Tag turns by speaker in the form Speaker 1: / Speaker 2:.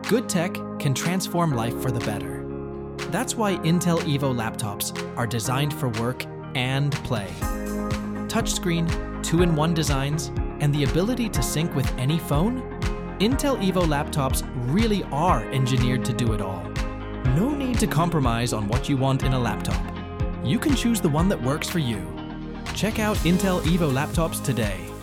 Speaker 1: Good tech can transform life for the better. That's why Intel Evo laptops are designed for work and play. Touchscreen, 2-in-1 designs, and the ability to sync with any phone? Intel Evo laptops really are engineered to do it all. No need to compromise on what you want in a laptop. You can choose the one that works for you. Check out Intel Evo laptops today.